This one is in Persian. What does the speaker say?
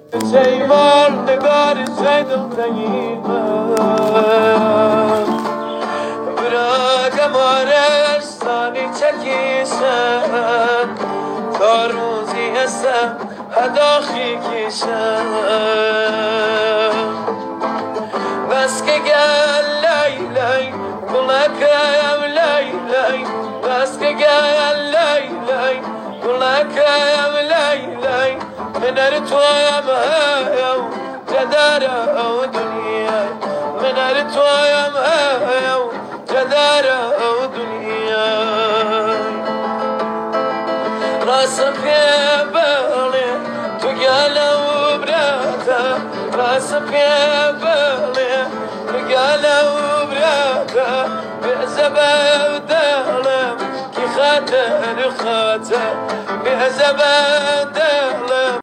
Şeymal negari şeydil teyime Bırak amare sani çekişen Taruzi esem hedahi kişen Bes ki gel leyley Kulakayam leyley Bes ki gel leyley Kulakayam leyley من ارتوايا مهايا وجدارة ودنيا من ارتوايا مهايا وجدارة ودنيا راسم في بالي تقالا وبراتا راسم في بالي تقالا وبراتا بعزبة ودالم كي خاطر خاطر بعزبة